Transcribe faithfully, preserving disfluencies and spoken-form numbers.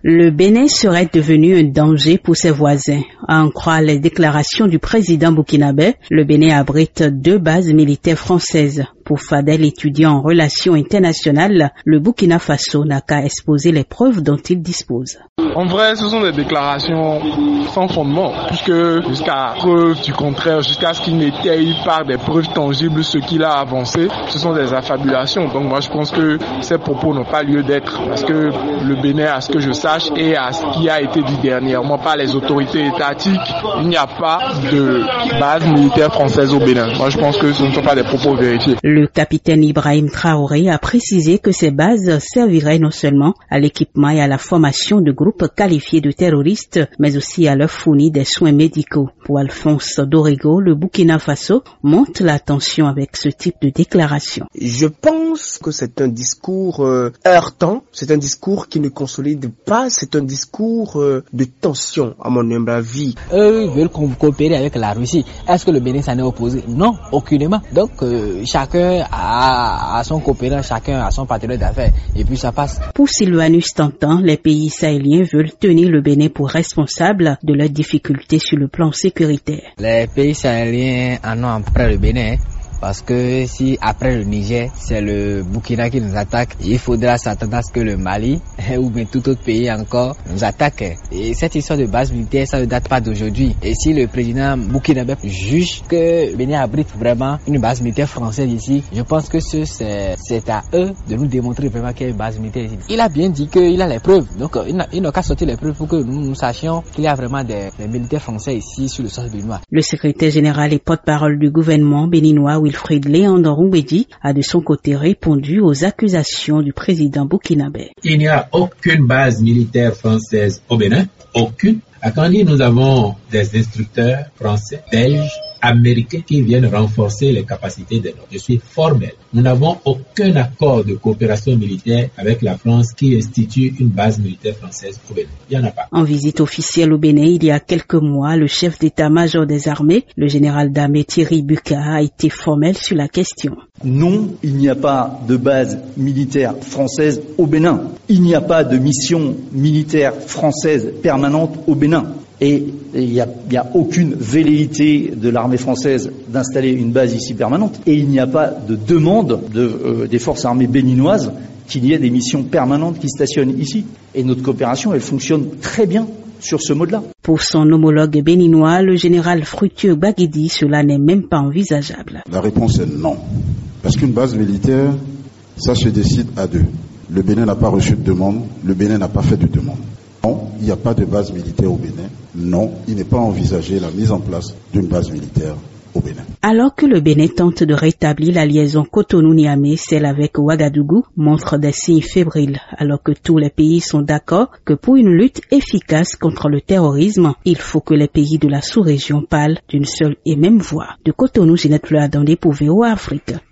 Le Bénin serait devenu un danger pour ses voisins. À en croire les déclarations du président burkinabé, le Bénin abrite deux bases militaires françaises. Pour Fadel, étudiant en relations internationales, le Burkina Faso n'a qu'à exposer les preuves dont il dispose. En vrai, ce sont des déclarations sans fondement, puisque jusqu'à preuve du contraire, jusqu'à ce qu'il n'étaye par des preuves tangibles ce qu'il a avancé, ce sont des affabulations. Donc moi je pense que ces propos n'ont pas lieu d'être, parce que le Bénin, à ce que je sache, et à ce qui a été dit dernièrement par les autorités étatiques, il n'y a pas de base militaire française au Bénin. Moi je pense que ce ne sont pas des propos vérifiés. Le capitaine Ibrahim Traoré a précisé que ces bases serviraient non seulement à l'équipement et à la formation de groupes qualifiés de terroristes, mais aussi à leur fournir des soins médicaux. Pour Alphonse Dorego, le Burkina Faso monte la tension avec ce type de déclaration. Je pense que c'est un discours euh, heurtant, c'est un discours qui ne consolide pas, c'est un discours euh, de tension, à mon humble avis. Eux veulent coopérer avec la Russie. Est-ce que le Bénin s'en est opposé? Non, aucunement. Donc euh, chacun a, a son coopérant, chacun a son partenaire d'affaires, et puis ça passe. Pour Sylvanus Tantan, les pays sahéliens veulent tenir le Bénin pour responsable de leurs difficultés sur le plan sécuritaire. Les pays sahéliens en ont après le Bénin. Parce que si après le Niger, c'est le Burkina qui nous attaque, il faudra s'attendre à ce que le Mali ou bien tout autre pays encore nous attaque. Et cette histoire de base militaire, ça ne date pas d'aujourd'hui. Et si le président burkinabé juge que Bénin abrite vraiment une base militaire française ici, je pense que c'est, c'est à eux de nous démontrer vraiment qu'il y a une base militaire ici. Il a bien dit qu'il a les preuves. Donc il n'a qu'à sortir les preuves pour que nous, nous sachions qu'il y a vraiment des, des militaires français ici sur le sol béninois. Le secrétaire général et porte-parole du gouvernement béninois, Wilfried Léandre Oumbédi, a de son côté répondu aux accusations du président burkinabé. Il n'y a aucune base militaire française au Bénin, aucune. À Kandji, nous avons des instructeurs français, belges, américains qui viennent renforcer les capacités de nos. Je suis formel. Nous n'avons aucun accord de coopération militaire avec la France qui institue une base militaire française au Bénin. Il n'y en a pas. En visite officielle au Bénin, il y a quelques mois, le chef d'état-major des armées, le général d'armée Thierry Buka, a été formel sur la question. Non, il n'y a pas de base militaire française au Bénin. Il n'y a pas de mission militaire française permanente au Bénin. Et il n'y a, a aucune velléité de l'armée française d'installer une base ici permanente. Et il n'y a pas de demande de, euh, des forces armées béninoises qu'il y ait des missions permanentes qui stationnent ici. Et notre coopération, elle fonctionne très bien sur ce mode-là. Pour son homologue béninois, le général Fructueux Baguidi, cela n'est même pas envisageable. La réponse est non. Parce qu'une base militaire, ça se décide à deux. Le Bénin n'a pas reçu de demande, le Bénin n'a pas fait de demande. Non, il n'y a pas de base militaire au Bénin. Non, il n'est pas envisagé la mise en place d'une base militaire au Bénin. Alors que le Bénin tente de rétablir la liaison Cotonou-Niamey, celle avec Ouagadougou montre des signes fébriles, alors que tous les pays sont d'accord que pour une lutte efficace contre le terrorisme, il faut que les pays de la sous-région parlent d'une seule et même voix. De Cotonou, Ginette Fleur Dandé pour V O A Afrique.